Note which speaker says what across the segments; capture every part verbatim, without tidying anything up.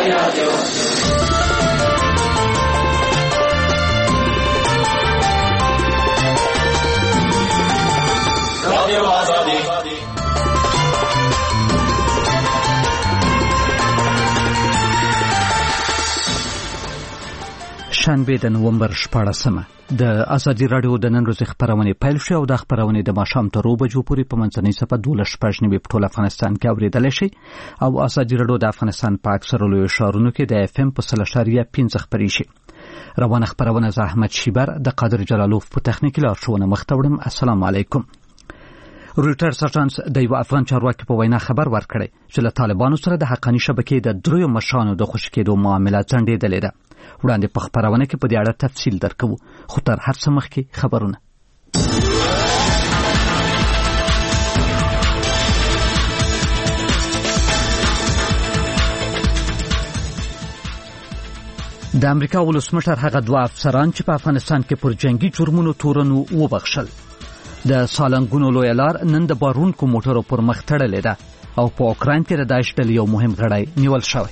Speaker 1: شنبه د نومبر شپاړسمه د ازادي راډیو د نن ورځې خبرونه پیل شو او د خبرونه د ماښام تر اوو بجو پورې په منځنۍ صفحه دولس شپږ نیمې په ټول افغانستان کې اوریدل شي او ازادي راډیو د افغانستان په اکثره لویو ښارونو کې د اف ام په سل اشاریه پنځه خبري شي. روانه خبرونه ز احمد شیبر د قادر جلالوف په تخنیکي لارښوونه مختوړم. السلام علیکم. رویټرز اژانس د یو افغان چارواکي په وینا خبر ورکړی چې له طالبانو سره د حقاني شبکې د دریو مشرانو د خوشي کېدو معامله ځنډېدلې ده. وړاندې په خبرونه کې په دې اړه تفصیل درکوو، خو تر هر څه مخکې خبرونه. د امریکا ولسمشر هغه دوه افسران چې په افغانستان کې پر جنگي جرمونو تورنو وبخښل. د سالنګونو لوی لار نن د بارونکو موټرو پر مخ تړلې ده او په اوکراین کې د داعش ډلې یو مهم غړی نیول شوی.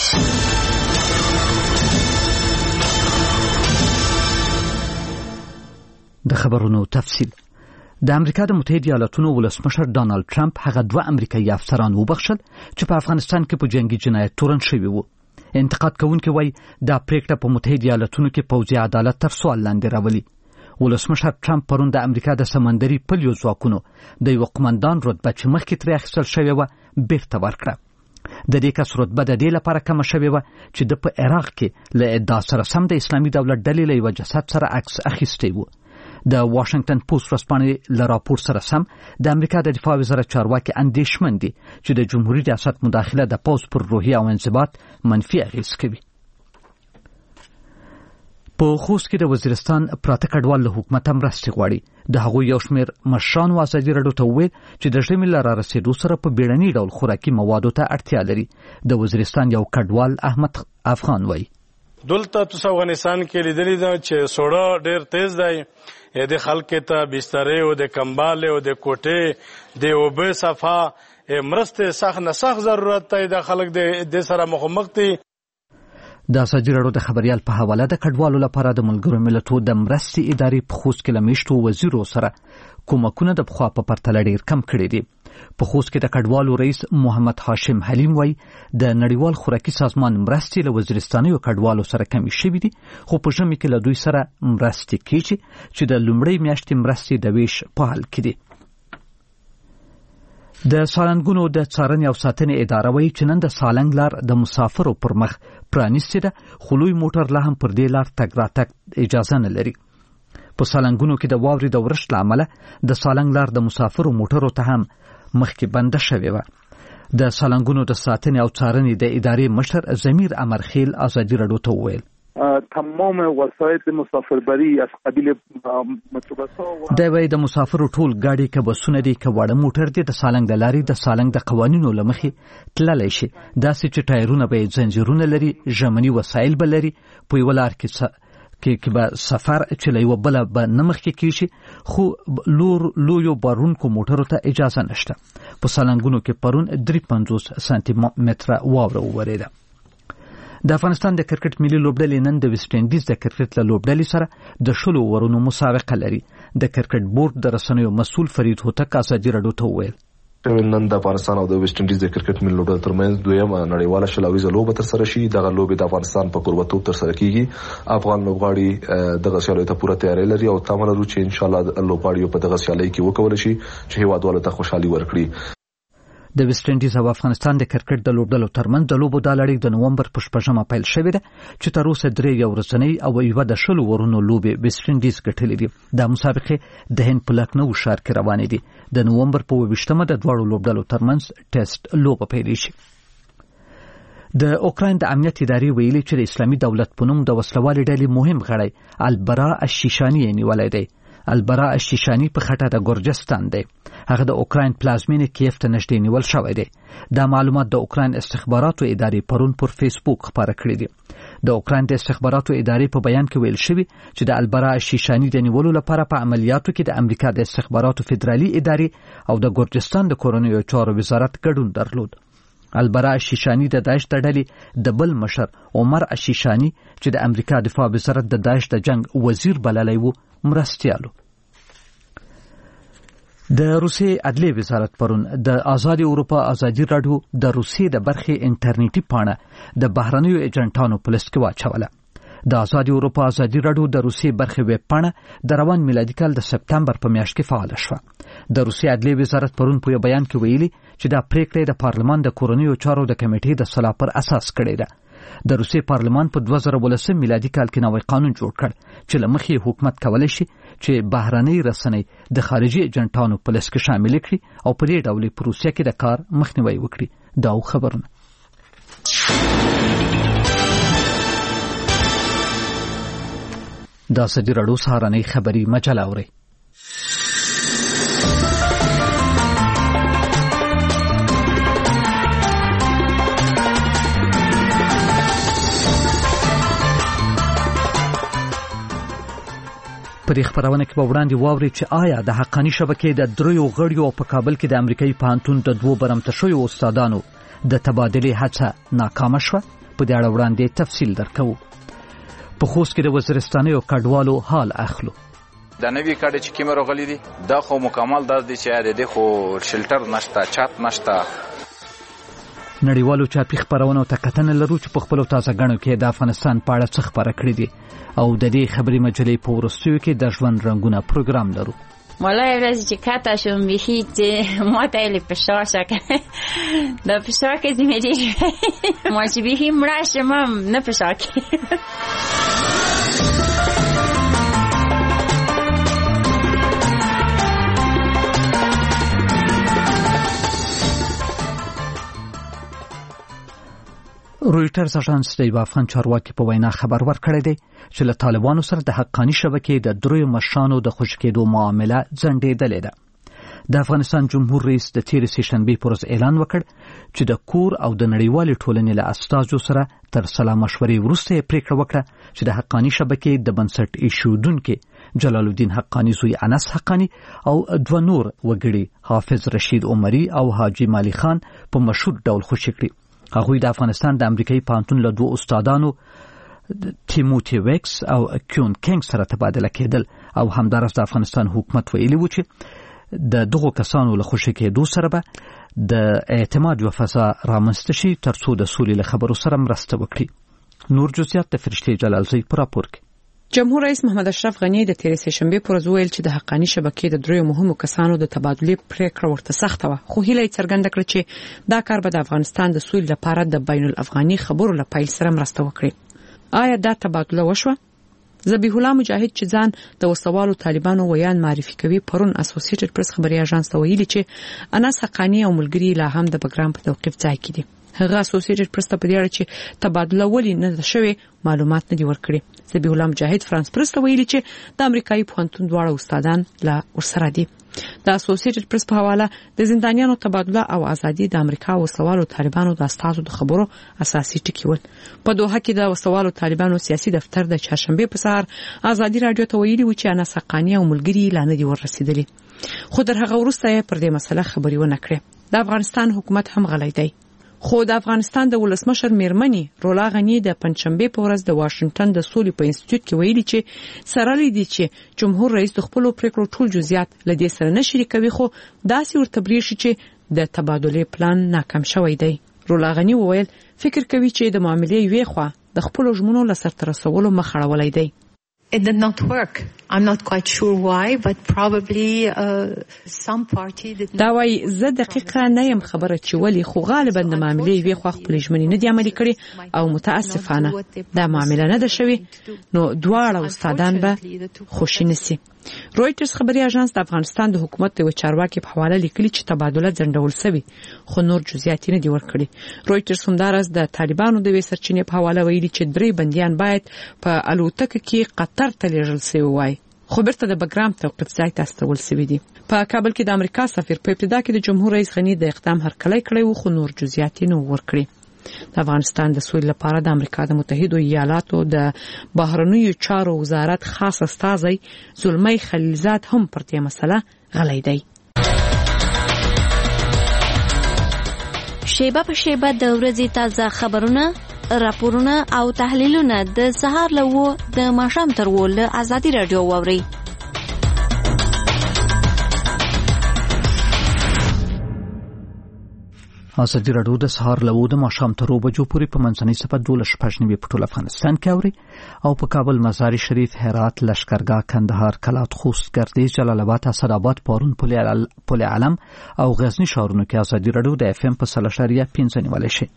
Speaker 1: د خبرونو تفصیل. د امریکا د متحده ایالاتونو ولسمشر ډانلډ ټرمپ هغه دوه امریکایي افسران وبخښل چې په افغانستان کې په جنگي جنایت تورن شوي وو. انتقاد کوونکي وایي دا پریکړه په متحده ایالاتونو کې پوځي عدالت تر سوال لاندې راولي. ولسمشر ټرمپ پرون د امریکا د سمندري پلیو ځواکونو د یو قومندان رتبه چې مخکې ترې اخیستل شوې وه بیرته ورکړه. د دې کس رتبه د دې لپاره کمه شوې وه چې د په عراق کې له ادعا سره سم د اسلامي دولت ډلې له یوه جسد سره عکس اخیستی و. د واشنگټن پوسټ ورځپاڼې له راپور سره سم د امریکا د دفاع وزارت چارواکي اندېښمن دي چې د جمهوریت ریاست مداخله د پوځ پر روحیه او انضباط منفي اغېز کوي. په خوست کې د وزیرستان پراته کډوال له حکومت مرستې غواړي. د هغوی یو شمېر مشرانو ازادي راډیو ته وویل چې د ژمي له رارسېدو سره په بیړني ډول خوراکي موادو ته اړتیا لري. د وزیرستان یو کډوال احمد افغان وایي
Speaker 2: دلته تاسو افغانستان کې لیدلی دا چې سوړه ډېر تیز دی. د خلک ته بسترې او د کمبال او د کوټې د اوبه صفا مرستې سخت نه سخت ضرورت دی. د خلک د سره مخامخ دي.
Speaker 1: د ازادي راډیو د خبريال په حواله د کډوالو لپاره د ملګرو ملتونو د مرستې ادارې په خوست کې له میاشتو وزیرو سره کومکونه د پخوا په پرتله ډېر کم کړي دي. په خوست کې د کډوالو رئیس محمد هاشم حلیم وایي د نړیوال خوراکي سازمان مرستې له وزیرستانیو کډوالو سره کمې شوې دي، خو په ژمي کې له دوی سره مرستې کېږي چې د لومړۍ میاشتې مرستې د ویش په حال کې دي. د سالنګونو د څارنې او ساتنې اداره وایي چې نن د سالنګ لار د مسافرو پر مخ پرانیستې ده، خو لوی موټر لا هم پر دې لار تګ راتګ اجازه نه لري. په سالنګونو کې د واورې د ورښت له امله د سالنګ لار د مسافرو موټرو ته هم مخکې بنده شوې وه. د سالنګونو د ساتنې او څارنې د ادارې مشر ضمیر امرخیل ازادي راډیو ته وویل
Speaker 3: تمام وسایل مسافربری از قبیل متروبس‌ها
Speaker 1: د وای د مسافرو ټول گاډي که بسونه دي که وړه موټر دي د سالنګ د لارې د سالنګ د قوانینو لمخې تللی شي. داسې چې ټایرونه به زنجیرونه لري، ژمني وسایل به لري، په یوه لار کې کې به سفر چې له یوه بله به نه مخکې کېږي، خو لور لویو بارونکو موټرو ته اجازه نشته. په سالنګونو کې پرون درې پنځوس سانتي متره واوره وورېده. د افغانستان د کرکټ ملي لوبډلې نن د ویسټ انډیز د کرکټ له لوبډلې سره د شلو اورونو مسابقه لري. د کرکټ بورډ د رسنیو مسؤل فرید هوتک ازادي راډیو ته وویل
Speaker 4: نن د افغانستان او د ویسټ انډیز د کرکټ ملي لوبډلې ترمنځ دویمه نړیواله شلویزه لوبه ترسره شي. دغه لوبه د افغانستان په قربتوب ترسره کیږي. افغان لوبغاړي دغه سیالۍ ته پوره تیاری لري او تمه لري چې ان شاء الله لوبغاړي په دغه سیالۍ کې وکول شي چې هیوادوالو ته خوشحالي ورکړي.
Speaker 1: د ویسټ انډیز او افغانستان د کرکټ د لوبډلو ترمنځ د لوبو د لړۍ د نومبر په شپږمه پیل شوې ده چې تر اوسه درې یو ورځنۍ او یوه د شلو ورونو لوبې ویسټ انډیز ګټلې دي. دا مسابقې د هند په لکنهو ښار کې روانې دي. د نومبر په اووه ویشتمه د دواړو لوبډلو ترمنځ ټیسټ لوبه پیلېږي. د اوکراین د امنیت ادارې ویلي چې د اسلامي دولت په نوم د وسلوالې ډلې مهم غړی البرا الشیشاني یې نیولی دی. البرا الشیشاني په خټه د ګورجستان دی. هغه د اوکراین پلازمینې کیف ته نږدې نیول شوی دی. دا معلومات د اوکراین استخباراتو ادارې پرون پر فیسبوک خپاره کړي دي. د اوکراین د استخباراتو ادارې په بیان کې ویل شوی چې د البرا الشیشاني د نیولو لپاره په عملیاتو کې د امریکا د استخباراتو فدرالي ادارې او د ګورجستان د کورنیو چارو وزارت ګډون درلود. البرا شیشانی د داعش د ډلې د بل مشر عمر اشیشانی چې د امریکا دفاع وزارت د داعش د جنگ وزیر بللی وو مرستیالو. د روسیې عدلیې وزارت پرون د آزادي اروپا آزادي راډیو د روسیې د برخې انټرنیټي پاڼه د بهرنیو ایجنټانو په لیست کې واچوله. د آزادي اروپا آزادي راډیو د روسیې برخې ویب پاڼه د روان میلادي کال د سپتمبر په میاشت کې فعاله شوه. د روسیې عدلیې وزارت پرون په یو بیان کې ویلي چې دا پریکړه د پارلمان د کورنیو چارو د کمیټې د صلاح پر اساس کړې ده. د روسیې پارلمان په دوه زره ولسم میلادي کال کې نوی قانون جوړ کړ چې له مخې حکومت کولی شي چې بهرنۍ رسنۍ د خارجي ایجنټانو په لیست کې شامل کړي او په دې ډول په روسیه کې د کار مخنیوي وکړي. دا خبرونه د آزادي راډیو سهارنۍ خبري مجله اوري. په دې خبرونه کې به وړاندې واوري چې آیا د حقانی شبکې د دریو غړیو په کابل کې د امریکایي پوهنتون د دوو برمته شویو استادانو د تبادلې هڅه ناکامه شوه. په دې اړه وړاندې تفصیل درکوو. په خوست کې د وزیرستانیو کډوالو حال اخلو.
Speaker 5: د نوی کډ چې کیمه راغلي دي دا خو مکمل د دې چې د خو شلټر نشته چات نشته.
Speaker 1: نړیوالو چاپی خبرونو ته کتنه لرو چې په خپل تازه غنو کې د افغانستان په اړه څه خبره کړې دي او د دې خبري مجلې په ورستیو کې د ژوند رنگونه پروګرام لرو.
Speaker 6: مالای ورځ چې کاته شوم بيخي چې ما ته لې فشار شکه د فشار کې زمې دي ما چې بيخي مړه شم نه فشار کې. رویټرز اژانس د افغان چارواکي په وینا خبر ورکړی دی چې له طالبانو سره د حقانی شبکې د دریو مشرانو د خوشی کېدو معامله ځنډېدلې ده. د افغانستان جمهور رئیس د تېرې سهشنبې پر ورځ اعلان وکړ چې د کور او د نړیوالې ټولنې له استازو سره تر سلا مشورې وروسته یې پریکړه وکړه چې د حقانی شبکې د بنسټ ایښودونکي جلال الدین حقانی زوی انس حقانی او دوه نور وګړي حافظ رشید عمری او حاجی مالی خان په مشهور ډول خوشی کړي. هغوی د افغانستان د امریکایي پوهنتون له دوه استادانو تیموتی ویکس او کیون کینګ سره تبادله کېدل او همدارس د افغانستان حکومت ویلي و چې د دغو کسانو له خوشی کېدو سره به د اعتماد یوه فضا رامنځته شي ترڅو د سولې له خبرو سره مرسته وکړي. نور جزئیات د فرشتې جلالزی په راپور کې.
Speaker 7: جمهور رئیس محمد اشرف غنی د تېرې سهشنبې پر ورځ ویل چې د حقانی شبکې د دریو مهمو کسانو د تبادلې پریکړه ورته سخته وه، خو هیله یې څرګنده کړه چې دا کار به د افغانستان د سولې لپاره د بین الافغاني خبرو له پیل سره مرسته وکړي. آیا دا تبادله وشوه؟ ذبیح الله مجاهد چې ځان د وسوالو طالبانو ویان معرفي کوي پرون اسوسییټډ پریس خبري اژانس ته ویلي چې انس حقانی او ملګری لا هم د بګرام په توقیف ځای کې دي. هغه اسوسییټډ پریس ته په دې اړه چې تبادله ولې نه شوې معلومات نه دي ورکړي. ذبیح الله مجاهد فرانس پریس ته ویلي چې د امریکایي پوهنتون دواړه استادان لا ورسره دي. د اسوسییټډ پریس په حواله د زندانیانو تبادله او ازادي د امریکا وسوالو طالبانو د استازو د خبرو اساسي ټکي ول. په دوحه کې د وسوالو طالبانو سیاسي دفتر د چهارشنبه په سهار ازادي رادیو ته ویلي و چې انس حقانی او ملګری لا نه دي ورسېدلي، خو در هغه وروسته پر دې مسله خبري ونه کړې. د افغانستان حکومت هم غلی دی، خو د افغانستان د ولسمشر میرمنې رولا غنی د پنځشنبه په ورځ د واشنگټن د سولې په انسټیټیوټ کې ویلي چې سره لیدي چې جمهور رئیس د خپل پریکړو ټول جزئیات لدې سره نه شریکوي، خو داسې ورته بریښي چې د تبادلې پلان ناکام شوی دی. رولا غنی وویل فکر کوي چې د معاملې یوې خوا د خپل ژمنو لسرته رسولو مخ اړولی دی.
Speaker 8: It did not work. I'm not quite sure why, but probably uh, some party did not.
Speaker 7: دا وای زه دقیقه نه يم خبره چې ولی، خو غالبا د معاملې وی خو خپل ژمنې نه دی عملي کړي او متاسفانه دا معامله نه ده شوی، نو دواړه استادان به خوشی نسی. رویټرز خبري اژانس د افغانستان د حکومت د چارواکي په حواله لیکلي چې تبادله ځنډول شوی، خو نور جزئیات نه دي ورکړي. رویټرز هم دارس د طالبانو د وسرچینې په حواله ویلي چې درې بنديان باید په الوتکه کې قطر ته لیږل شوی وای، خو بیرته د بګرام توقیف ځای ته استول شوی دي. په کابل کې د امریکا سفیر په ابتدا کې د جمهور رئیس غنی د اقدام هرکلی کړی و، خو نور جزئیات نه ورکړي. د افغانستان د سولې لپاره د امریکا د متحده ایالاتو د بهرنیو چارو وزارت خاص استازی زلمی خلیلزاد هم پر دې مسله غلی دی.
Speaker 9: شیبه په شیبه د ورځې تازه خبرونه، راپورونه او تحلیلونه د سهار له وو د ماښام تر وو له ازادي رادیو واورئ.
Speaker 1: ازادي رادیو د سهار له وو د ماښام تر وو بجو پورې په منځنۍ صفه دولس شپږ نیمې په ټول افغانستان کې اوري او په کابل، مزار شریف، هرات، لشکرګاه، کندهار، کلات، خوست، ګردیز، جلال آباد، اسداباد، پارون، پل علم او غزنی ښارونو کې ازادي رادیو د اف ام په سل اشاریه پنځه نیولای شي.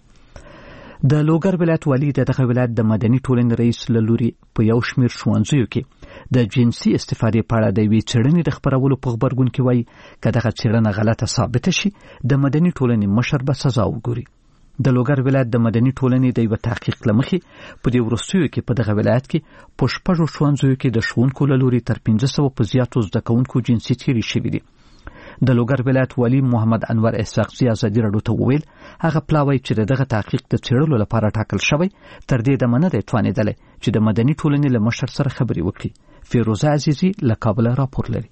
Speaker 1: د لوګر ولایت والی د دغه ولایت د مدني ټولنې رئیس له لوري په یو شمېر ښوونځیو کې د جنسي استفادې په اړه د یوې څېړنې د خپرولو په غبرګون کې وایي که دغه څېړنه غلطه ثابته شي د مدني ټولنې مشر به سزا وګوري. د لوګر ولایت د مدني ټولنې د یو تحقیق له مخې په دې وروستیو کې په دغه ولایت کې په شپږو ښوونځیو کې د ښوونکو له لوري تر پنځه سوه په زیاتو زده کوونکو جنسي تېري شوي دي. د لوګر ولایت والی محمد انور اسحاقزي ازادي رادیو ته وویل هغه پلاوی چې دغه تحقیق د څېړلو لپاره ټاکل شوی تر دې دمه نه دی توانېدلی چې د مدني ټولنې له مشر سره خبرې وکړي. فیروزه عزیزي له کابله راپور لري.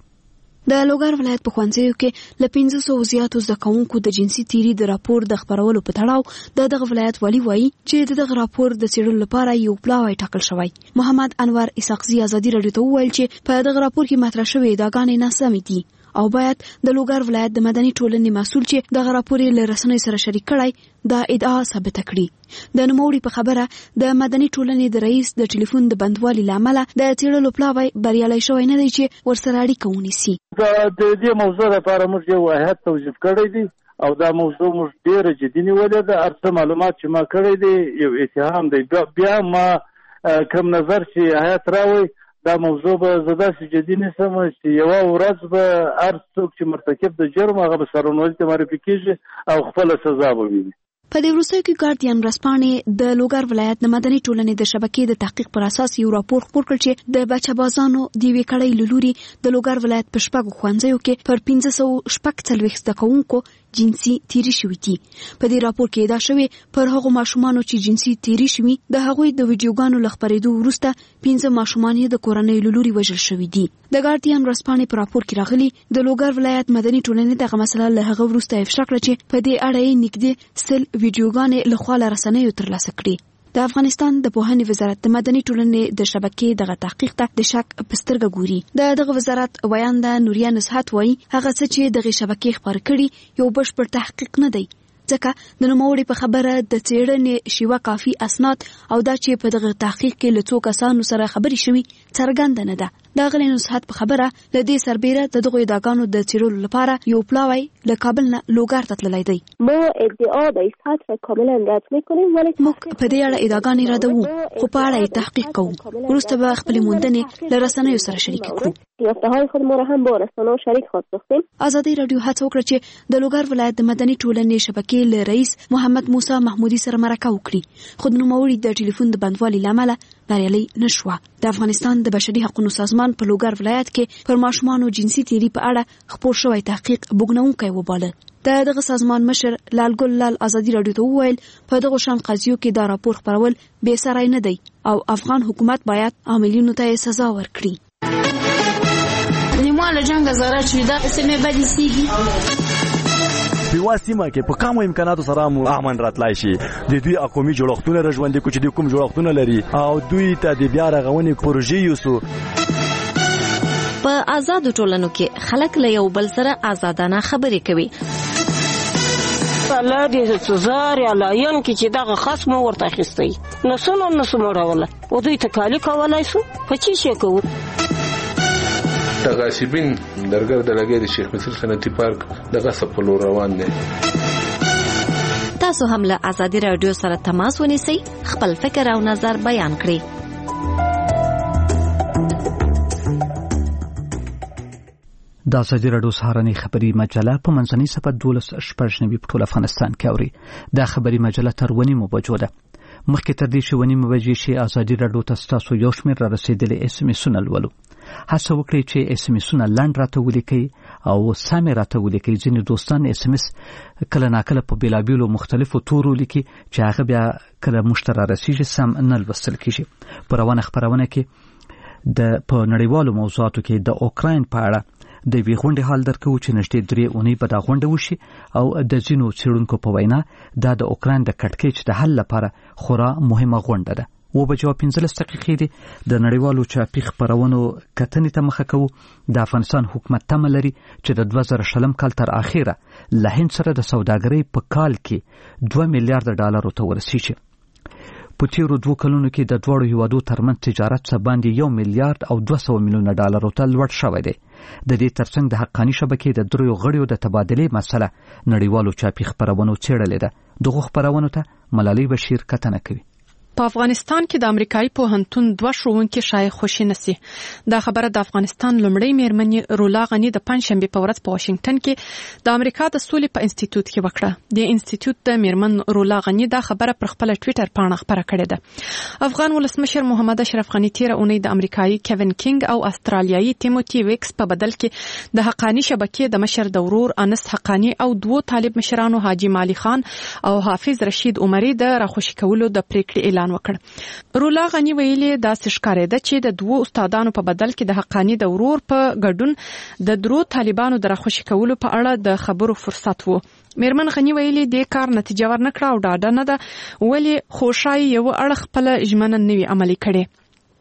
Speaker 10: د لوګر ولایت په ښوونځیو کې له پنځه سوه زیاتو زده کوونکو د جنسي تیري د راپور د خپرولو په تړاو د دغه ولایت والی وایي چې د دغه راپور د څېړلو لپاره یو پلاوی ټاکل شوی. محمد انور اسحاقزي ازادي رادیو ته وویل چې په دغه راپور کې مطرح شوې ادعاګانې ناسمې دي او باید د لوګر ولایت د مدني ټولنې مسؤل چې دغه راپور له رسنیو سره شریک کړی دا ادعا ثابته کړي. د نوموړي په خبره د مدني ټولنې د رئیس د ټلیفون د بندوالي لامل د څېړلو پلاوی بریالي شوی نه دی چې ورسره اړیکه ونیسي.
Speaker 11: د دې موضوع لپاره موږ یو هیئت توظیف کړی دی او دا موضوع موږ ډېره جدي نیولې ده. هر څه معلومات چې ما کړی دی یو اتهام دی. بیا ما کوم نظر چې هیئت راوړي دا موضوع به زه داسې جدي نیسم چې یوه ورځ به هر څوک چې مرتکب د جرم هغه به سرنوزي ته معرفي کېږي او خپله سزا به وویني.
Speaker 10: په دې وروستیو کې ګارډین ورځپاڼې د لوګر ولایت د مدني ټولنې د شبکې د تحقیق پر اساس یو راپور خپور کړ چې د بچه‌بازانو د یوې کړۍ له لوري د لوګر ولایت په شپږو ښوونځیو کې پر پنځه سوه شپږ څلوېښت زده کوونکو جنسي تیري شوي دي. په دې راپور کې ادعا شوې پر هغو ماشومانو چې جنسي تیري شوي د هغوی د ویډیوګانو له خپرېدو وروسته پنځه ماشومان یې د کورنیو له لوري وژل شوي دي. د ګارډین ورځپاڼې په راپور کې راغلي د لوګر ولایت مدني ټولنې دغه مسله له هغه وروسته افشا کړه چې په دې اړه یې نږدې سل ویډیوګانې له خوا له رسنیو ترلاسه کړي. د افغانستان د پوهنې وزارت د مدني ټولنې د شبکې دغه تحقیق ته د شک په سترګه ګوري. د دغه وزارت ویانده نوریا نصحت وایي هغه څه چې دغه شبکې خپاره کړي یو بشپړ تحقیق نه دی ځکه د نوموړي په خبره د څېړنې شیوه کافي اسناد او دا چې په دغه تحقیق کې له څو کسانو سره خبرې شوي څرګنده نه ده. د اغلې نصحت په خبره له دې سربیره د دغو ادعاګانو د څېړلو لپاره یو پلاوی له کابل نه لوګر ته تللی دی.
Speaker 12: ما ادعا د صحت را کاملا رد می‌کنیم ولی
Speaker 10: موږ په دې اړه ادعاګانې ردوو خو په اړه یې تحقیق کوو. وروسته به خپلې موندنې له رسنیو سره شریکې کړو.
Speaker 12: یافته‌های خود ما را هم با رسانه‌ها شریک خواهد ساختیم.
Speaker 10: ازادي رادیو هڅه وکړه چې د لوګر ولایت د مدني ټولنې شبکې له رئیس محمد موسی محمودي سره مرکه وکړي خو د نوموړي د ټلیفون د بندوالي له امله بریالي نشوه. د افغانستان د بشري حقوقو سازمان په لوګر ولایت کې پر ماشومانو جنسي تیري په اړه خپور شوی تحقیق بوږنونکی وباله. د دغه سازمان مشر لالګل لال ازادي رادیو ته وویل په دغه شان قضیو کې دا راپور خپرول بې ساری نه دی او افغان حکومت باید عاملینو ته سزا ورکړي.
Speaker 13: نیمه جنگ زاره چې دا سمې بدې سیږي
Speaker 14: په واسمه کې په کومو امکاناتو سره مو امن راتلای شي. د دوی اقومي جوړښتونه رژوندې کو چې د کوم جوړښتونه لري او دوی ته د بیا رغونې پروژې یوسو.
Speaker 9: په آزادو ټولنو کې خلک له یو بل سره آزادانه خبرې کوي.
Speaker 15: الله دې سزار یا لاین کې چې دغه خصم ورته اخیستی نو څنګه نو سموروله او دوی تکالی کولای شو په چی شي کوو.
Speaker 16: د غاصبین درګر د لګې د شیخ مصر صنعتي پارک د غصب په لور روان دي.
Speaker 9: تاسو هم له ازادي رادیو سره تماس ونیسئ خپل فکر او نظر بیان کړئ.
Speaker 1: د ازادي رادیو سهارنۍ خبري مجله په منځنۍ صفه دولس شپږ نوي په ټول افغانستان کې اوري. دا خبري مجله تر ونیمو بجو ده. مخکې تر دې چې ونیمو بجې شي ازادي رادیو ته ستاسو یو شمېر را رسېدلي اس ام اسونه لولو. هڅه وکړئ چې اس ام اسونه لنډ راته ولیکئ او سمې راته ولیکئ. ځینې دوستان اس ام اس کله ناکله په بېلابېلو مختلفو تورو لیکي چې هغه بیا کله موږ ته را رسېږي سم نه لوستل کېږي. په روانه خپرونه کې د په نړیوالو موضوعاتو کې د اوکراین په اړه د وی غونډې حال درکو چې نشته درې اونۍ په دا غونډه وشي او د ځینو څېړونکو په وینا دا د اوکران د کټکېچ د حل لپاره خورا مهمه غونډه ده. و بجو پنځلس دقیقې دي د نړیوالو چاپی خبرونو کتنې ته مخه کوو. د افغانستان حکومت تمه لري چې د دوه زره شلم کال تر اخیره له هند سره د سوداګرۍ په کال کې دوه میلیارډ ډالرو ته ورسیږي. په تیرو دوه کلونو کې د دوړو هیوادو ترمنځ تجارت څه باندې یو میلیارډ او دوه سوه میلیونه ډالرو ته لوړ شوی دی. د دې ترڅنګ د حقاني شبکې د دریو غړیو د تبادلې مسله نړیوالو چاپی خبرونو څېړلې ده. دغه خبرونو ته ملالۍ بشیر کتنه کوي.
Speaker 17: په افغانستان کې د امریکایي پوهنتون دوه ښوونکي شاید خوشي نسی. دا خبره د افغانستان لومړی میرمن رولا غنی د پنځشنبه په ورځ په واشنگټن کې د امریکا د سولې په انسټیټیوټ کې وکړه. د انسټیټیوټ د میرمن رولا غنی دا خبره پر خپل ټوئیټر پاڼه خبره کړې ده. افغان ولسمشر محمد اشرف غنی تیر اونۍ د امریکایي کیوین کینګ او استرالیایي تیموتی ویکس په بدل کې د حقانی شبکې د مشر د ورور انس حقانی او دوه طالب مشرانو حاجی مالی خان او حافظ رشید عمری د راخوشي کولو د پریکړې اعلان وکړ. رولا غنی ویلي دا ښکارېده چې د دوه استادانو په بدل کې د حقانی د ورور په ګډون د درو طالبانو د راخوشي کولو په اړه د خبرو فرصت وو. میرمن غنی ویلي د کار نتیجه ورنکړه او ډاډه نه ده ولی خوشای یو اړه خپل ژمنه نوي عملي کړي.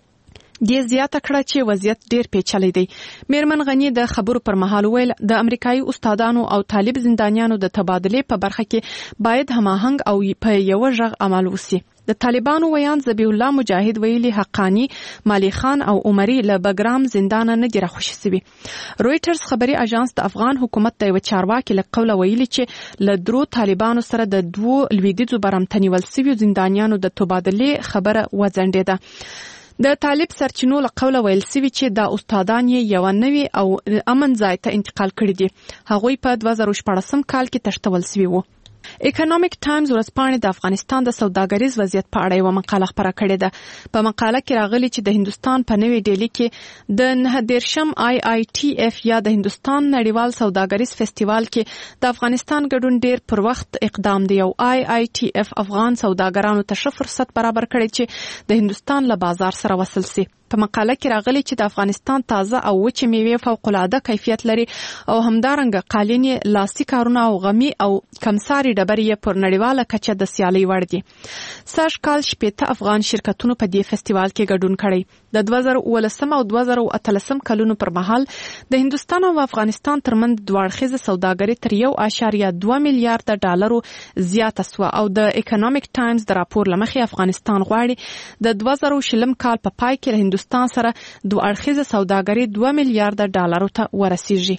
Speaker 17: د زیاته کړه چې وضعیت ډیر پیچلی دی. میرمن غنی د خبرو پر مهال ویل د امریکایي استادانو او طالب زندانیانو د تبادلې په برخه کې باید هماهنګ او په یو ژغ عمل وسی. د طالبانو ویان ذبیح الله مجاهد ویلي حقانی مالی خان او عمری له بګرام زندان نه دی راخوشي سوي. رويټرز خبري اژانس د افغان حکومت د یو چارواکي له قوله ویلي چې له درو طالبانو سره د دوه لویدیځو برمتنیول سوي زندانیانو د تبادلې خبره وځنډېده. د طالب سرچینو له قوله ویل سوي چې دا استادان یې یو نوي او امن ځای ته انتقال کړي دي. هغوی په دوه زره شپږم کال کې تشتول سوي وو. اکونومیک ټایمز ورځپاڼې د افغانستان د سوداګریز وضعیت په اړه یو مقاله خپره کړې ده. په مقاله کې راغلي چې د هندستان په نوې ډیلی کې د نه دیرشم آی آی ټي اف یا د هندستان نړیوال سوداګریز فستیوال کې د افغانستان ګډون ډیر پر وخت اقدام دی. او آی آی ټي اف افغان سوداګرانو ته ښه فرصت برابر کړی چې د هندستان له بازار سره وصل سي. په مقاله کې راغلي چې د افغانستان تازه او وچې میوې فوق العاده کیفیت لري او همدارنګه قالینې لاسي کارونه او غمی او کمساري ډبرې پر نړیواله کچه د سیالي وړ دي. سږ کال شپېته افغان شرکتونو په دې فستیوال کې ګډون کړی. د دوه زره اوولسم او دوه زره اتلسم کلونو پر مهال د هندستان او افغانستان ترمنځ دوه اړخیزه سوداګري تر یو اعشاریه دوه میلیارډ ډالرو زیاته سوه او د اکونومیک ټایمز د راپور له مخې افغانستان غواړي د دوه زره شلم کال په پای کې هندستان سره دوه اړخیزه سوداګري دوه میلیارډ ډالرو ته ورسیږي.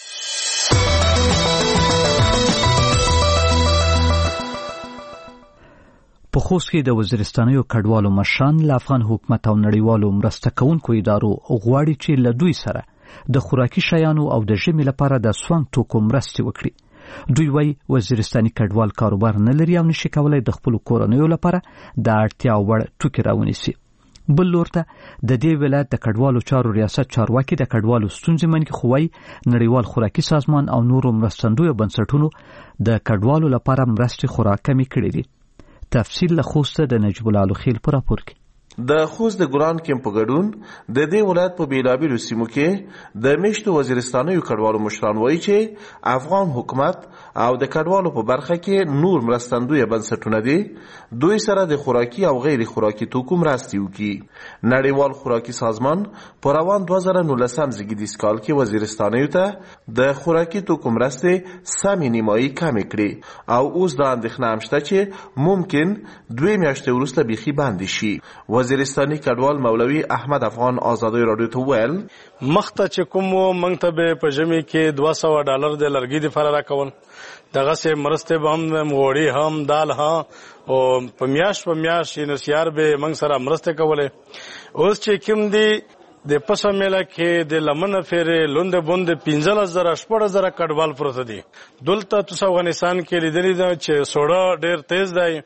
Speaker 1: په خوست کې د وزیرستانیو کډوالو مشران له افغان حکومت او نړیوالو مرسته کوونکو ادارو غواړي چې له دوی سره د خوراکي شیانو او د ژمي لپاره د سوانګ توکو مرستې وکړي. دوی وايي وزیرستاني کډوال کاروبار نه لري او نشي کولای د خپل کورنیو لپاره د اړتیا وړ توکي راونیسي. بل لورته د دې ولایت د کډوالو چارو ریاست چارواکي د کډوالو ستونزې منکې خوای نړیوال خوراکي سازمان او نورو مرستندویو بنسټونو د کډوالو لپاره مرستې خوراک کمې کړې دي. تفصیل له خوست د نجیب الله لخیل پر راپور کې.
Speaker 18: د خوست د ګران کیمپ ګډون د دې ولایت په بیلابیلو سیمو کې د میشتو وزیرستانیو کډوالو مشران وایي چې افغان حکومت او د کډوالو په برخه کې نور مرستندوی بنسټونه دي دوی سره د خوراکي او غیر خوراکي توکو مرستې وکړي. نړیوال خوراکي سازمان په روان دوه زره نولسم زیږدیز کال کې وزیرستانیو ته د خوراکي توکو مرستې سمې نیمایي کمې کړې او اوس دا اندېښنه هم شته چې ممکن دوی میاشتې وروسته بیخي بندې شي. وزیرستاني کډوال مولوي احمد افغان آزادۍ رادیو ته ویل
Speaker 2: مخته چې کوم منګ ته په ژمي کې دوه سوه ډالر د لرګي لپاره راکول دغه سه مرسته به هم غوړي هم دال ها او په میاش په میاش نسیار به منګ سره مرسته کوله. اوس چې کوم دی د پسو میله کې د لمن فیرې لوند بوند پنځلس زره شپږ زره کډوال پروت دي. دلته تاسو افغانستان کې لیدلی دا چې سوړه ډیر تیز دی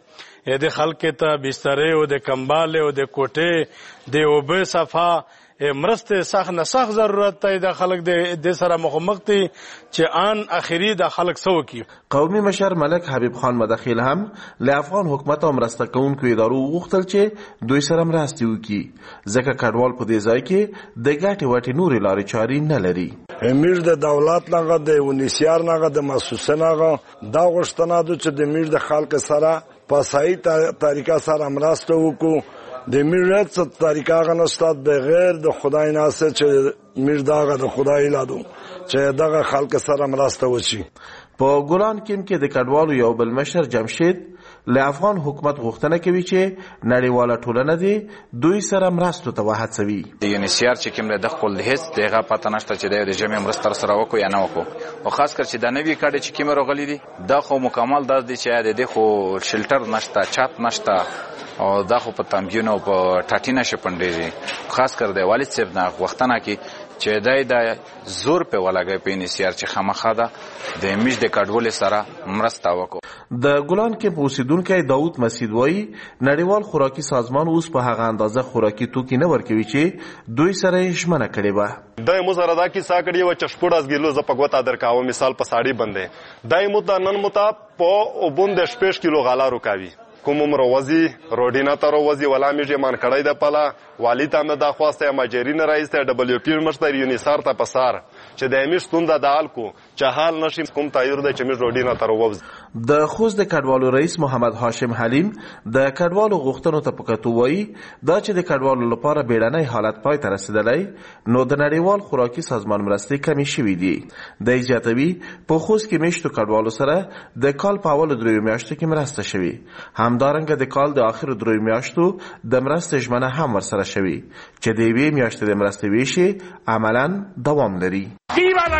Speaker 2: د خلک ته بسترې او د کمبال او د کوټې د اوبه صفا مرسته سخت نه سخت ضرورت دی. د خلک د سره مخامخ دي چې آن اخیری د خلک سو کی.
Speaker 18: قومي مشر ملک حبیب خان مدخیل هم له افغان حکومت او مرسته کوونکو ادارو غوښتل چې دوی سره مرسته وکړي ځکه کډوال په دې ځای کې د ګټې وټې نورې لارې چارې نه لري.
Speaker 19: امیر د دولت نغه د ونیسیار نغه د مؤسسه نغه دا غوښتنه ده چې د امیر د خلک سره په صحیح طریقه سره مرسته وکړو. د امیر څخه طریقه غنستاد بغیر د خدای ناسه چې امیر داغه د خدای لادو چې دغه خلک سره مرسته وشي.
Speaker 18: په ګولان کې کې د کډوالو یو بل مشر جمشید له افغان حکومت غوښتنه کوي چې نړیواله ټولنه دې دوی سره مرستو ته وهڅوي.
Speaker 5: د یونیسیار چې کوم د خپل هیڅ دغه پته نشته چې د جمع مرسته سره وکړي یا نه وکړي او خاص کر چې د نوی کډه چې کوم راغلي دي دا خو مکمل د دې چې د خو شلټر نشته چات نشته او دا خو په تامګینو په ټاټینه شپندېږي. خاص کر د والد صاحب نه وختونه کې چې دای د زور په ولګي په انسیار چې خامخا ده د میش د کډول سره مرسته وکړو.
Speaker 18: د ګولان کې اوسیدونکو داوود مسعود وایي نړیوال خوراکي سازمان اوس په هغه اندازه خوراکي توکي نه ورکوي چې دوی سره یې ژمنه کړې وه.
Speaker 20: دای مو سره دا کیسه کړې وه چې شپږ کیلو ز په ګوتا درکاوه مثال په ساړی باندې دای مو د نن متا په وبند شپږ کیلو غالا روکاوي کوم مروزی روډینا تر وزي ولا میږي مان کړای د پلا والی ته مې دا خواسته ماجرین رئیس ته دبليو پی مشتری یونیسار ته پسار چې د امیش توند د الکو چې حال نشي کوم تایر د چمې روډینا تر ووز.
Speaker 18: د خوست د کډوالو رئیس محمد هاشم حلیم د کډوالو غوښتنو ته پکتو وایي دا چې د کډوالو لپاره بیړنۍ حالت پای ته رسیدلی نو د نړیوال خوراکي سازمان مرستې کمی شوې دي. د زیاتوي په خوست کې میشتو کډوالو سره د کال په اولو دریو میاشتو کې مرسته شوې. همدارنګه د کال د اخر دریو میاشتو د مرستې ژمنه هم ورسره شوې چې د یوې میاشتې د مرستې ویشي عملاً دوام لري.
Speaker 21: ویوا لا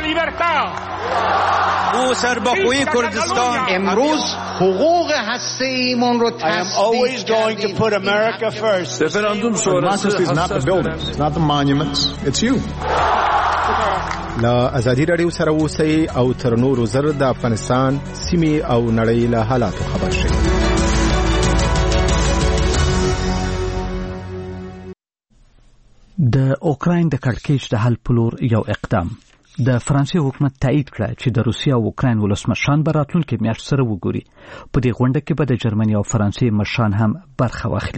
Speaker 21: لیبرتا او سربخوی کردستان امروز حقوق هسته‌ایمون رو تصدیق کردیم.
Speaker 22: رفراندوم شورای is not the buildings, it's not the monuments, it's you. لا ازادي رادیو سره اوسئ او تر نورو زر د افغانستان سیمې او نړۍ له حالاتو خبر شئ.
Speaker 1: د اوکراین د کړکېچ د حل پلور یو اقدام د فرانسې حکومت تایید کړ چې د روسیا او اوکراین ولسمشران به راتلونکي میاشت سره وګوري. په دې غونډه کې به د جرمني او فرانسې مشران هم برخه واخلي.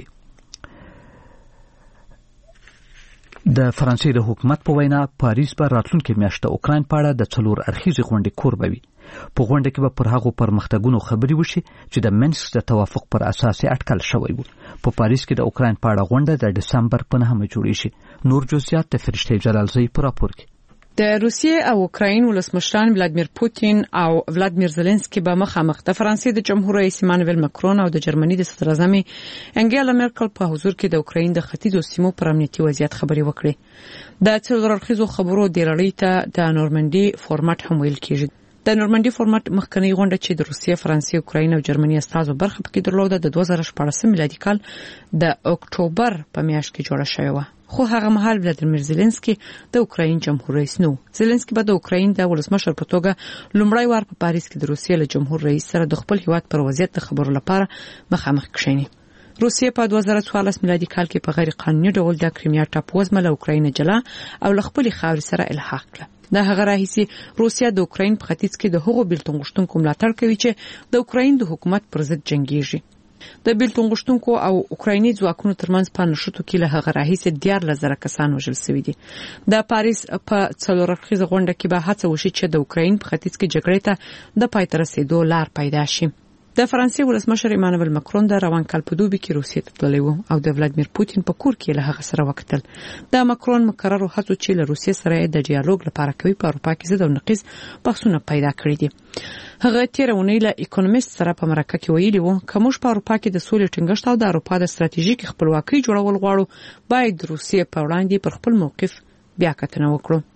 Speaker 1: د فرانسې د حکومت په وینا پاریس به راتلونکي میاشت د اوکراین په اړه د څلور اړخیزې غونډې کوربه وي. په غونډه کې به پر هغو پرمختګونو خبرې وشي چې د منسک د توافق پر اساس اټکل شوی و. په پاریس کې د اوکراین په اړه غونډه د دسمبر په نهمه جوړیږي. نور جزئیات د فرشته جلالزی په راپور کې.
Speaker 7: د روسیې او اوکراین ولسمشران ولادیمیر پوتین او ولادیمیر زيلنسکي به مخامخ د فرانسې د جمهور رئیس ایمانوئل ماکرون او د جرمني د صدر اعظم انګیلا مرکل په حضور کې د اوکراین د ختیځو سیمو پر امنیتي وضعیت خبري وکړي. د څلور اړخیزو خبرو د لړۍ ته د نورماندي فورمات هم ویل کیږي. د نورماندي فورمات مخکنی غونډه چې د روسیې، فرانسې، اوکراین او جرمني استازو برخه پکې درلوده د دوه زره شپږ میلادي کال د اکتوبر په میاشت کې جوړه شوې و. خو هغه مهال ولادیمیر زيلنسکي د اوکراین جمهور رئیس نو. زيلنسکي به د اوکراین د ولسمشر په توګه لومړی وار په پاریس کې د روسیې له جمهور رئیس سره د خپل هیواد پر وضعیت د خبرو لپاره مخامخ کښیني. روسیې په دوه زره څوارلس میلادي کال کې په غیر قانوني ډول د کریمیا ټاپووزمه له اوکراین جلا او له خپل خاورې سره الحاق کړه. دا هغه راهیسي روسیا د اوکراین په ختیځ کې د هغو بیلتون غوښتونکو ملاتړ کوي چې د اوکراین د حکومت پر ضد جنگیږي. د بیلتون غوښتونکو او اوکرایني ځواکونو ترمنځ په نشټو کې له هغه راهیسي دیارلس زره کسان وژل شوي دي. د پاریس په څلور اړخیزه غونډه کې به هڅه وشي چې د اوکراین په ختیځ کې جګړې ته د پای ته رسیدو لار پیدا شي. د فرانسې ولسمشر ایمانوئل ماکرون د روان کال په دوبي کې روسیې ته تللی و او د ولادیمیر پوتین په کور کې له هغه سره وکتل. د ماکرون مقررو هڅو چې له روسیې سره د ډیالوګ لپاره کوي په اروپا کې زده او نقیض بحثونه پیدا کړي دي. هغه تیرونی له اکونومیست سره په مرکه کې ویلي وو که موږ په اروپا کې د سولې ټینګښت او د اروپا د ستراتیژیک خپلواکۍ جوړول غواړو باید روسیې په وړاندې پر خپل موقف بیا کتنه وکړو.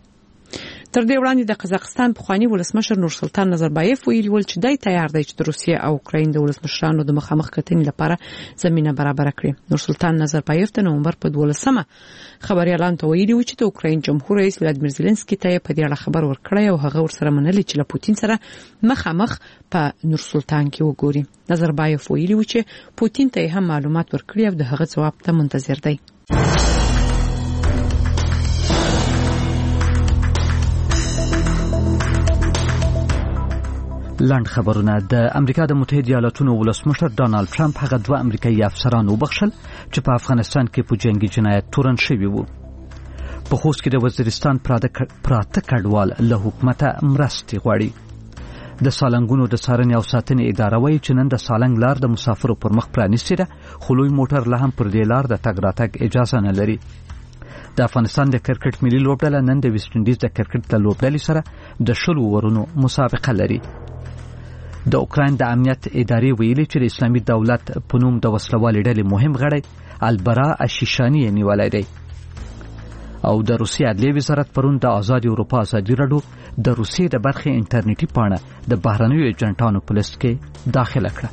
Speaker 7: تر دې وړاندې د قزاقستان پخوانی ولسمشر نورسلطان نظربایف ویلي ول چې دای تیار دی چې د روسیې او اوکراین د ولسمشرانو د مخامخ کتنې لپاره زمينه برابر کړي. نورسلطان نظربایف د نومبر په دولسمه خبريالانو ته ویلي و چې د اوکراین جمهور رئیس ولادیمیر زيلنسکي ته په دې اړه خبر ورکړی او هغه ورسره منلي چې له پوتین سره مخامخ په نورسلطان کې وګوري. نظربایف ویلي و چې پوتین ته هم معلومات ورکړي او د هغه ځواب ته منتظر دی.
Speaker 1: لاند خبرونه. د امریکا د متحده ایالاتونو ولسمشر ډانالد ټرمپ هغه دوه امریکایي افسران وبخښل چې په افغانستان کې په جنگي جنایت تورن شوي وو. په خوست کې د وزیرستان پراته کډوال له حکومته مرستې غواړي. د سالنګونو د څارنې او ساتنې اداره وايي چې نن د سالنګ لار د مسافرو پر مخ پرانیستې ده، خو لوی موټر لا هم پر دې لار د تګ راتګ اجازه نه لري. د افغانستان د کرکټ ملي لوبډله نن د ویسټ انډیز د کرکټ د لوبډلې سره د شلو ورونو مسابقه لري. د اوکراین د امنیت ادارې ویلي چې د اسلامي دولت په نوم د وسلوالې ډلې مهم غړی البرا اشیشانی نیولای دی. او د روسیې عدلیې وزارت پرون د آزاد اروپا ازادي راډیو د روسیې د برخې انټرنیټي پاڼه د بهرنیو ایجنټانو په لیست کې داخله کړه.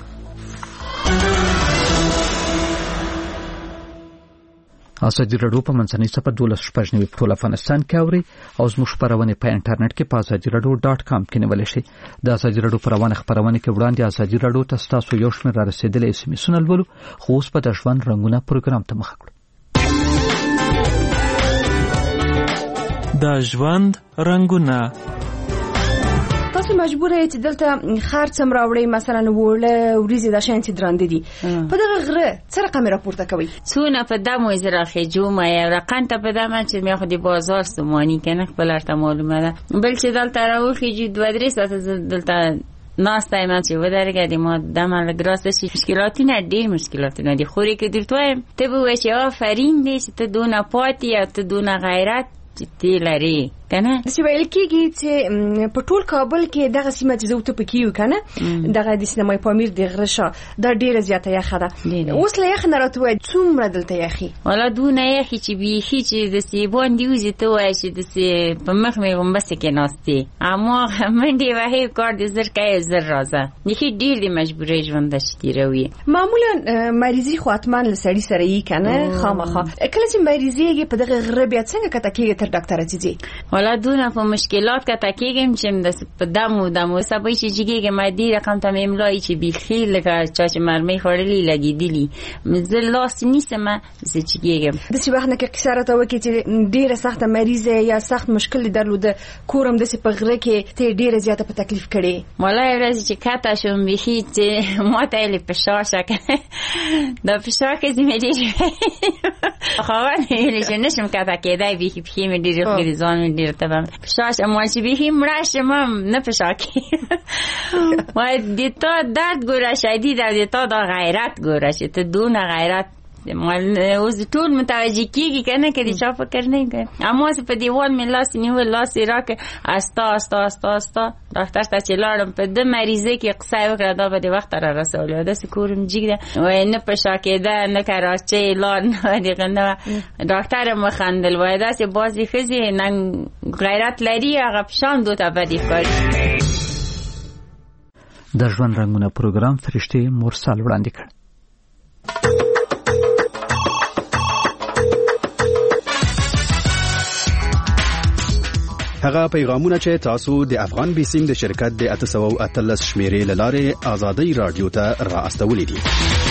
Speaker 1: ازادي راډیو په منځنۍ صفحه دولس شپږ نوي په ټول افغانستان کې اوري او زموږ خبرونه په انټرنیټ کې په ازادي راډیو ډاټ کام کې نیول شي. د ازادي راډیو پروانه خبرونه کې وړاندې ازادي راډیو ته تاسو یو شمېر را رسیدلې اس ام اس ولولو، خو اوس په د ژوند رنگونه پروګرام ته مخ کړو.
Speaker 3: د ژوند رنگونه.
Speaker 4: تاسو مجبور یې چې دلته خرڅ هم راوړئ، مثلا وړه وریځې د شان چې درانده دي. په دغه غره څه رقم راپورته کوي؟
Speaker 23: څونه په دمو زراخه جومه یا رقم ته په دمه چې مې خو د بازار سمانی کنه خپل ارته معلومه ده. بل چې دلته راوخیږي دوه درې ساعته دلته ناسته ایم چې ودرګه د ما دمه لګراسته شي. مشکلات نه ډېر مشکلات نه دي، خو کې درته ته به وای چې آفرین دې چې ته دونه پاتې او ته دونه غیرت چې لري کنه.
Speaker 4: چې ویل کېږي چې په ټول کابل کې دغه سیمه چې زه ته پکې یو کنه دغه د سینمای پامیر د غرشه دا ډیره زیاته یخه ده. اوس له یخ نه راته څومره دلته یخي؟
Speaker 23: ولا دونه یخي چې بیخي چې د سیبان دیوزي ته وای چې د سی په مخ مې غمبسه کې ناشتي، اما منډي وهي کار د زر کې زر راځه نخي ډیر د مجبورې ژوند شتیروي.
Speaker 4: معمولا مریضي خو اتمان لسړی سره یې کنه خامخا. کله چې مریضي په دغه غره بیا څنګه کته کې تر ډاکټر ته
Speaker 23: ولا دونه په مشکلات کته کېږم چې د دمو دمو سبا چې جګه مادي رقم ته املای چې بيخي لکه چا چې مرمۍ خورلې لګیدلی مزه لاس نیسم زه جګم.
Speaker 4: د څه وخت نه کې قصاره ته وکړي چې ډیره سخت مریضه یا سخت مشکل درلود کورم د څه په غره کې ته ډیره زیاته په تکلیف کړي.
Speaker 23: ولا ورځ چې کته شوم بيخي چې ماته لې په شاشه د په شاشه کې مې ډیر خو نه چې نشم کته کېدای بيخي په مې ډیر خو ځان مې ډیر ته پښاش اما چې به مرشم نه پښاکي وای د تا درد ګوره شدید او د تا د غیرت ګوره چې ته دونه غیرت مال اوس ټول متوجه کیږي کنه کې د چا فکر نه کوي. اما په دیوال مې لاس نیو لاس راک استا استا استا استا ډاکټر ته چې لاړم په د مریضه کې قصه وکړه دا به د وخت را رسول دا سکورم جګه وای نه پښاکې ده نه کراچي لار نه دی غنه ډاکټر مخندل وای دا چې بازي خزي نن غیرت لري هغه پښان دوته بدی کوي.
Speaker 1: د ژوند رنگونه پروګرام فرشتي مرسل وړاندې کړ.
Speaker 24: هغه پیغامونه چې تاسو د افغان بیسیم د شرکت د اتسو اتلس شمیرې لاره آزادۍ رادیو ته را استولې دي.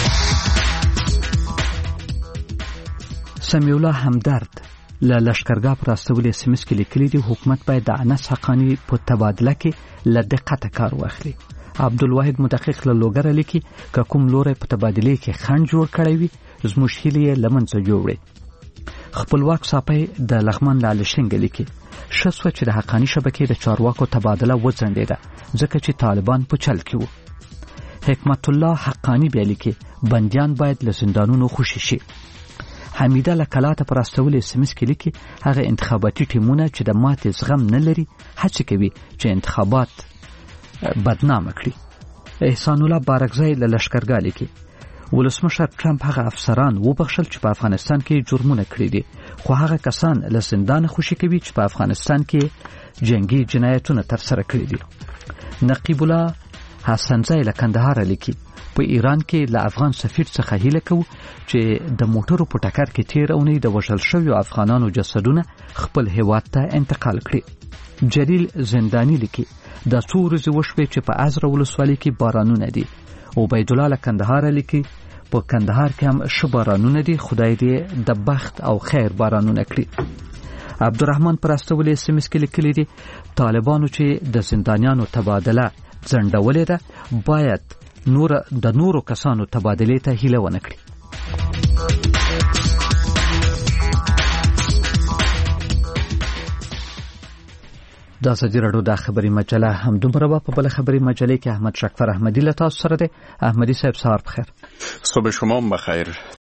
Speaker 1: سمیع الله همدرد له لشکرګاه پر استولې سیمس کې لیکلي دي حکومت باید د انس حقانی په تبادله کې له دقت کار واخلي. عبدالواحد مدقق له لوګر لیکي ک کوم لوري په تبادله کې خنډ جوړ کړی وي زموږ هیلې لمنځه جوړي. خپلواک صاحب د لغمان لاله شنګ لیکي شسوه چې د حقانی شبکې د چارواکو تبادله وځنډېده ځکه چې طالبان په چل کې وو. حکمت الله حقانی بیا لیکي بندیان باید له زندانونو خوشي شي. حمیده لکلاته پر استولې سیمس کې لیکي هغه انتخاباتي ټیمونه چې د ماتې زغم نه لري هڅه کوي چې انتخابات بدنامه کړي. احسان الله بارکزی له لشکرګاه لیکي ولسمشر ټرمپ هغه افسران وبخښل چې په افغانستان کې جرمونه کړي دي، خو هغه کسان له زندان خوشي کوي چې په افغانستان کې جنگي جنایتونه ترسره کړي دي. نقیب الله حسنزی له کندهار لیکي په ایران کې له افغان سفیر څخه هیله کوو چې د موټرو په ټکر کې تیر اونۍ د وژل شویو افغانانو جسدونه خپل هیواد ته انتقال کړي. جلیل زندانی لیکي دا څو ورځې وشوې چې په ازره ولسوالۍ کې بارانونه دي. عبید الله له کندهار لیکي په کندهار کې هم ښه بارانونه دي، خدای دې د بخت او خیر بارانونه کړي. عبدالرحمن پرستولی اس ام اس کې لیکلي دي طالبانو چې د زندانیانو تبادله ځنډولې ده باید نور د نورو کسانو تبادلې ته هیله ونه کړي. دا ازادي راډیو د خبري مجله هم دومره په بل خبري مجله کې احمد شکفر احمدی له تاسو سره دی. احمدی صاحب سهار بخیر.
Speaker 6: صبح شما بخیر.